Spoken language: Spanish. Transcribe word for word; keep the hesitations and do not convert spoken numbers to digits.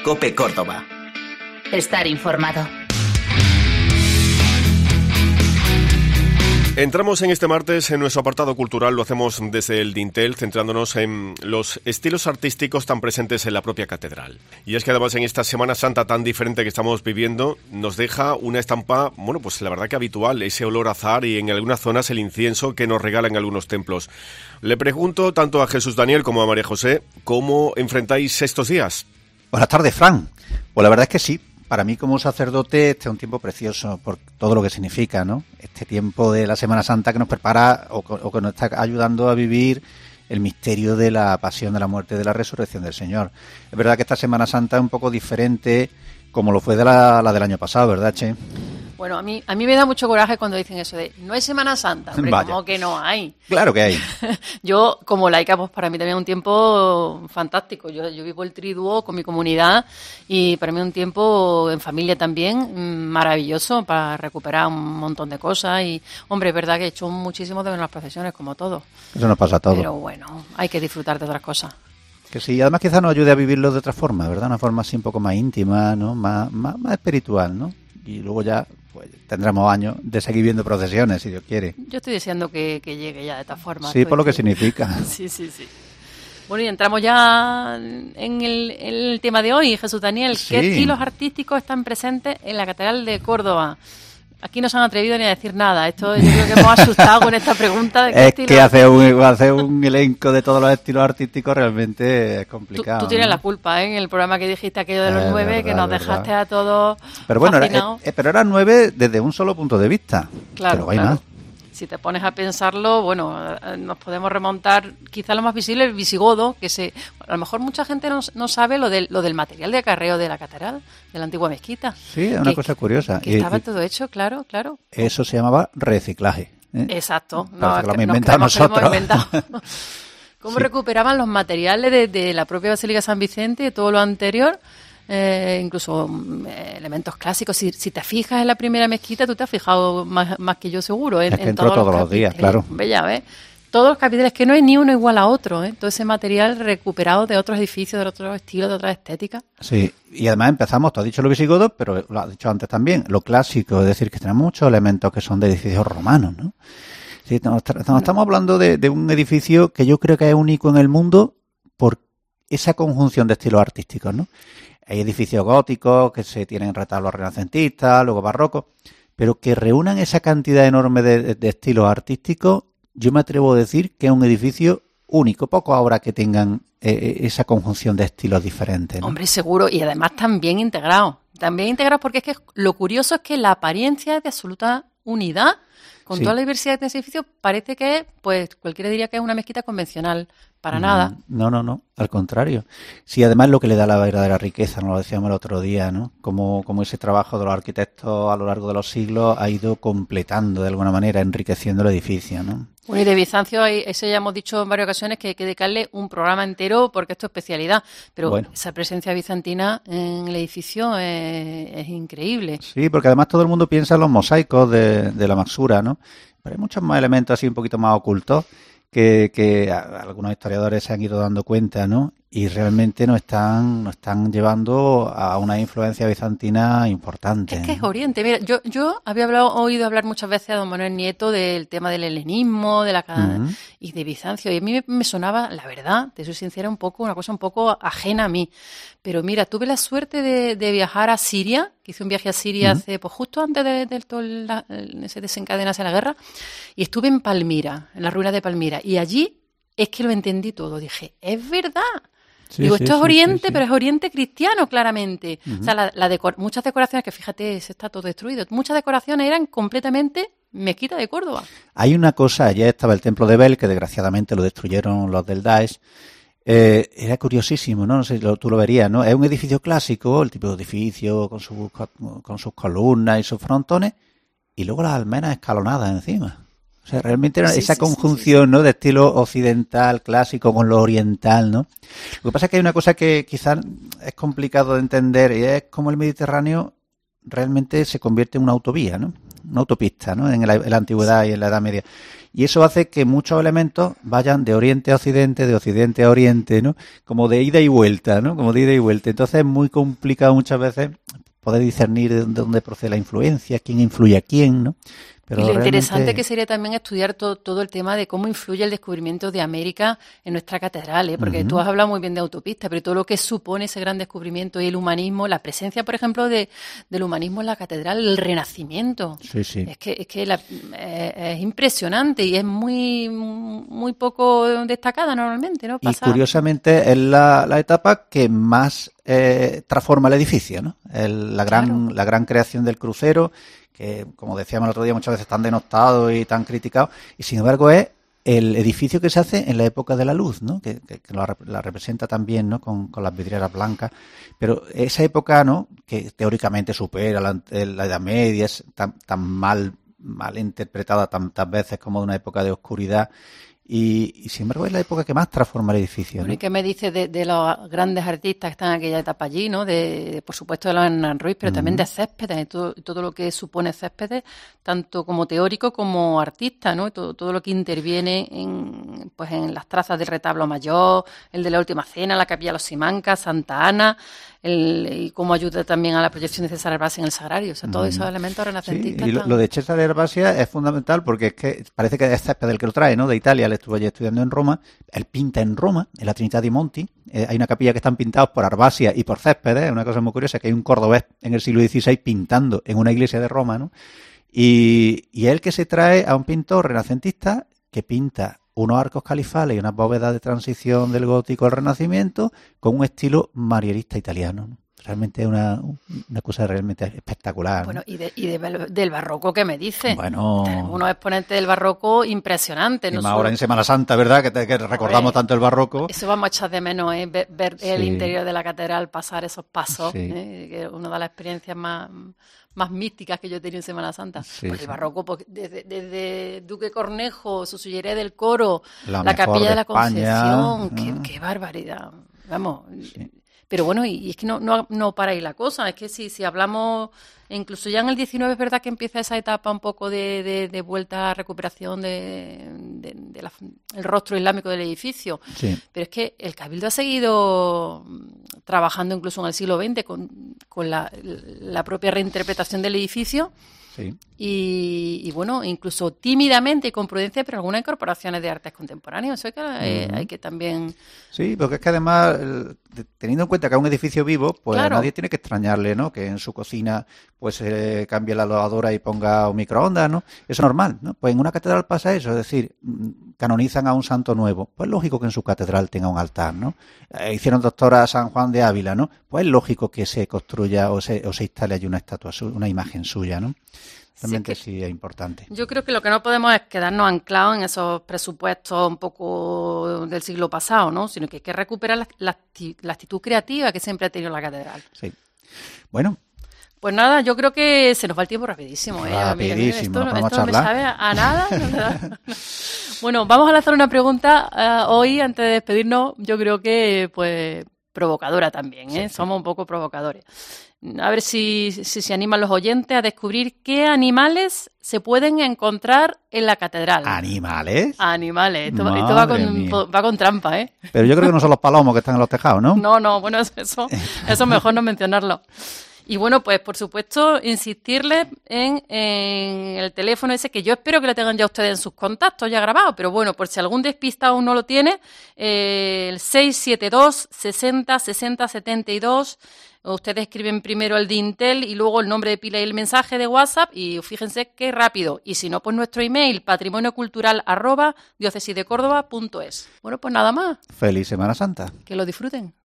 COPE Córdoba. Estar informado. Entramos en este martes en nuestro apartado cultural, lo hacemos desde el Dintel, centrándonos en los estilos artísticos tan presentes en la propia catedral. Y es que además en esta Semana Santa tan diferente que estamos viviendo, nos deja una estampa, bueno, pues la verdad que habitual, ese olor a azahar y en algunas zonas el incienso que nos regalan algunos templos. Le pregunto tanto a Jesús Daniel como a María José, ¿cómo enfrentáis estos días? Buenas tardes, Fran. Pues la verdad es que sí. Para mí como sacerdote este es un tiempo precioso por todo lo que significa, ¿no? Este tiempo de la Semana Santa que nos prepara o, o que nos está ayudando a vivir el misterio de la pasión, de la muerte y de la resurrección del Señor. Es verdad que esta Semana Santa es un poco diferente como lo fue de la, la del año pasado, ¿verdad, Che? Bueno, a mí a mí me da mucho coraje cuando dicen eso de no hay Semana Santa, hombre, Vaya. ¿cómo que no hay? Claro que hay. Yo, como laica, pues para mí también es un tiempo fantástico. Yo, yo vivo el triduo con mi comunidad y para mí es un tiempo en familia también maravilloso para recuperar un montón de cosas. Y, hombre, es verdad que he hecho muchísimo de menos las procesiones, como todo. Eso nos pasa a todos. Pero bueno, hay que disfrutar de otras cosas. Que sí, además quizás nos ayude a vivirlo de otra forma, ¿verdad? Una forma así un poco más íntima, ¿no? Más, más, más espiritual, ¿no? Y luego ya pues tendremos años de seguir viendo procesiones, si Dios quiere. Yo estoy deseando que, que llegue ya de esta forma. Sí, estoy, por lo que estoy... significa. Sí, sí, sí. Bueno, y entramos ya en el, en el tema de hoy, Jesús Daniel. Sí. ¿Qué estilos artísticos están presentes en la Catedral de Córdoba? Aquí no se han atrevido ni a decir nada. Esto yo creo que hemos asustado con esta pregunta. ¿De qué es estilo? que hacer un, hacer un elenco de todos los estilos artísticos realmente es complicado. Tú, tú tienes ¿no? la culpa, ¿eh? En el programa que dijiste aquello de los Es nueve, verdad, que nos es dejaste verdad. a todos Pero bueno, era, fascinados. eh, pero eran nueve desde un solo punto de vista. Claro, pero hay claro. más. Si te pones a pensarlo, bueno, nos podemos remontar, quizá lo más visible, el visigodo, que se, a lo mejor mucha gente no, no sabe lo del, lo del material de acarreo de la catedral, de la antigua mezquita. Sí, es una que, cosa curiosa. Que Y- estaba y todo hecho, claro, claro. eso se llamaba reciclaje. ¿eh? Exacto. Parece que lo hemos nos inventado creemos que lo hemos nosotros. inventado. ¿Cómo Sí. recuperaban los materiales de, de la propia Basílica de San Vicente y de todo lo anterior? Eh, incluso mm, elementos clásicos. Si, si te fijas en la primera mezquita, tú te has fijado más, más que yo seguro. En, Es que en entro todos los días, capiteles. claro. Ve, ya ves. Todos los capiteles, que no hay ni uno igual a otro, ¿eh? Todo ese material recuperado de otros edificios, de otros estilos, de otras estéticas. Sí, y además empezamos, tú has dicho lo visigodo, pero lo has dicho antes también, lo clásico, es decir, que tenemos muchos elementos que son de edificios romanos, ¿no? Sí, nos, tra- nos estamos hablando de, de un edificio que yo creo que es único en el mundo por esa conjunción de estilos artísticos, ¿no? Hay edificios góticos que se tienen retablos renacentistas, luego barrocos, pero que reúnan esa cantidad enorme de, de- de estilos artísticos, yo me atrevo a decir que es un edificio único. Poco ahora que tengan eh, esa conjunción de estilos diferentes, ¿no? Hombre, seguro. Y además también integrados. También integrados porque es que lo curioso es que la apariencia es de absoluta unidad. Con Sí. toda la diversidad de ese edificio, parece que, pues, cualquiera diría que es una mezquita convencional. Para nada. No, no, no, al contrario. Sí, además lo que le da la verdadera riqueza, nos lo decíamos el otro día, ¿no? Como, como ese trabajo de los arquitectos a lo largo de los siglos ha ido completando de alguna manera, enriqueciendo el edificio, ¿no? Bueno, y de Bizancio, hay- eso ya hemos dicho en varias ocasiones que hay que dedicarle un programa entero porque esto es especialidad. Pero Bueno. esa presencia bizantina en el edificio es, es increíble. Sí, porque además todo el mundo piensa en los mosaicos de, de la Maxura, ¿no? Pero hay muchos más elementos así un poquito más ocultos que, que a- algunos historiadores se han ido dando cuenta, ¿no? Y realmente nos están, nos están llevando a una influencia bizantina importante. Es que es ¿no? Oriente. Mira, yo, yo había hablado, oído hablar muchas veces a don Manuel Nieto del tema del helenismo de la, ca- Ujú. y de Bizancio. Y a mí me, me sonaba, la verdad, te soy sincera, un poco, una cosa un poco ajena a mí. Pero mira, tuve la suerte de, de viajar a Siria, que hice un viaje a Siria Ujú. hace, pues justo antes de, de todo la, ese desencadenarse la guerra, y estuve en Palmira, en las ruinas de Palmira. Y allí es que lo entendí todo. Dije, es verdad. Sí, Digo, sí, esto es sí, Oriente, sí, sí. pero es Oriente cristiano, claramente. Ujú. O sea, la, la decor- muchas decoraciones, que fíjate, se está todo destruido, muchas decoraciones eran completamente mezquita de Córdoba. Hay una cosa, ya estaba el templo de Bel, que desgraciadamente lo destruyeron los del Daesh. Eh, era curiosísimo, ¿no? No sé si lo- tú lo verías, ¿no? Es un edificio clásico, el tipo de edificio con, sus co- con sus columnas y sus frontones, y luego las almenas escalonadas encima. O sea, realmente era Sí, esa sí, sí, conjunción, sí, sí. ¿no? De estilo occidental, clásico, con lo oriental, ¿no? Lo que pasa es que hay una cosa que quizás es complicado de entender, y es cómo el Mediterráneo realmente se convierte en una autovía, ¿no? Una autopista, ¿no? En la, en la antigüedad y en la Edad Media. Y eso hace que muchos elementos vayan de oriente a occidente, de occidente a oriente, ¿no? Como de ida y vuelta, ¿no? Como de ida y vuelta. Entonces es muy complicado muchas veces poder discernir de dónde procede la influencia, quién influye a quién, ¿no? Pero y lo realmente... interesante que sería también estudiar todo, todo el tema de cómo influye el descubrimiento de América en nuestra catedral, ¿eh? Porque uh-huh. tú has hablado muy bien de autopista, pero todo lo que supone ese gran descubrimiento y el humanismo, la presencia, por ejemplo, de, del humanismo en la catedral, el Renacimiento. Sí, sí. Es que, es, que la, eh, es impresionante y es muy, muy poco destacada normalmente, ¿no? Pasa... Y curiosamente es la, la etapa que más eh, transforma el edificio, ¿no? El, la, gran, claro. la gran creación del crucero, que, como decíamos el otro día, muchas veces tan denostado y tan criticado, y sin embargo es el edificio que se hace en la época de la luz, ¿no? Que, que, que la, la representa también, ¿no? Con, con las vidrieras blancas, pero esa época, ¿no? Que teóricamente supera la, la Edad Media, es tan, tan mal, mal interpretada tantas veces como de una época de oscuridad. Y, y sin embargo es la época que más transforma el edificio, ¿no? Bueno, ¿y qué me dices de, de los grandes artistas que están en aquella etapa allí, ¿no? De, de por supuesto de los Hernán Ruiz, pero uh-huh. también de Céspedes, y todo, todo lo que supone Céspedes, tanto como teórico como artista, ¿no? Todo, todo lo que interviene en, pues en las trazas del retablo mayor, el de la Última Cena, la Capilla de los Simancas, Santa Ana, el, y cómo ayuda también a la proyección de César Herbasia en el Sagrario, o sea, todos esos elementos renacentistas. Sí, y lo, lo de César Herbasia es fundamental porque es que parece que es Céspedes el que lo trae, ¿no? De Italia, le estuvo allí estudiando en Roma, él pinta en Roma, en la Trinità dei Monti, eh, hay una capilla que están pintados por Herbasia y por Céspedes, es una cosa muy curiosa, que hay un cordobés en el siglo dieciséis pintando en una iglesia de Roma, ¿no? Y, y él que se trae a un pintor renacentista que pinta unos arcos califales y unas bóvedas de transición del gótico al renacimiento con un estilo manierista italiano, ¿no? Realmente es una, una cosa realmente espectacular, ¿no? Bueno, y, de, y de, del barroco, ¿qué me dice? Bueno... Tenemos unos exponentes del barroco impresionantes. Y no más solo... ahora en Semana Santa, ¿verdad? Que, te, que recordamos ver, tanto el barroco. Eso vamos a echar de menos, ¿eh? Ver, ver sí. el interior de la catedral, pasar esos pasos, sí. ¿eh? Que es una de las experiencias más... más místicas que yo he tenido en Semana Santa. Sí, Porque sí. el barroco, porque desde, desde Duque Cornejo, Susulleré del Coro, la, la Capilla de, de la España, Concepción, ¿no? qué, qué barbaridad. Vamos... Sí. Pero bueno, y, y es que no, no, no para ahí la cosa, es que si, si hablamos, incluso ya en el diecinueve es verdad que empieza esa etapa un poco de, de, de vuelta a recuperación del de, de la, el rostro islámico del edificio, sí. pero es que el Cabildo ha seguido trabajando incluso en el siglo veinte con, con la, la propia reinterpretación del edificio. Sí. Y, y bueno, incluso tímidamente y con prudencia, pero algunas incorporaciones de artes contemporáneos, eso hay que, eh, uh-huh. hay que también... Sí, porque es que además, teniendo en cuenta que es un edificio vivo, pues claro. nadie tiene que extrañarle, ¿no? Que en su cocina pues eh, cambie la lavadora y ponga un microondas, ¿no? Eso es normal, ¿no? Pues en una catedral pasa eso, es decir, canonizan a un santo nuevo, pues es lógico que en su catedral tenga un altar, ¿no? Eh, hicieron doctora a San Juan de Ávila, ¿no? Pues es lógico que se construya o se, o se instale allí una estatua, una imagen suya, ¿no? Realmente sí, es, que sí es importante. Yo creo que lo que no podemos es quedarnos anclados en esos presupuestos un poco del siglo pasado, ¿no? Sino que hay que recuperar la, la, la actitud creativa que siempre ha tenido la catedral. Sí. Bueno. Pues nada, yo creo que se nos va el tiempo rapidísimo. ¿eh? Rapidísimo, Esto, no esto no me sabe a nada. No, bueno, vamos a lanzar una pregunta uh, hoy antes de despedirnos. Yo creo que, pues, provocadora también, ¿eh? Sí, sí. Somos un poco provocadores. A ver si, si se animan los oyentes a descubrir qué animales se pueden encontrar en la catedral. ¿Animales? Animales. Esto, esto va, con, va con trampa, ¿eh? Pero yo creo que no son los palomos que están en los tejados, ¿no? No, no, bueno, eso, eso mejor no mencionarlo. Y bueno, pues por supuesto, insistirles en, en el teléfono ese que yo espero que lo tengan ya ustedes en sus contactos ya grabado, pero bueno, por si algún despistado aún no lo tiene, eh, el seis siete dos, sesenta, sesenta, setenta y dos. Ustedes escriben primero el de Intel y luego el nombre de pila y el mensaje de WhatsApp y fíjense qué rápido. Y si no, pues nuestro email, patrimoniocultural arroba diócesis de córdoba punto es. Bueno, pues nada más. Feliz Semana Santa. Que lo disfruten.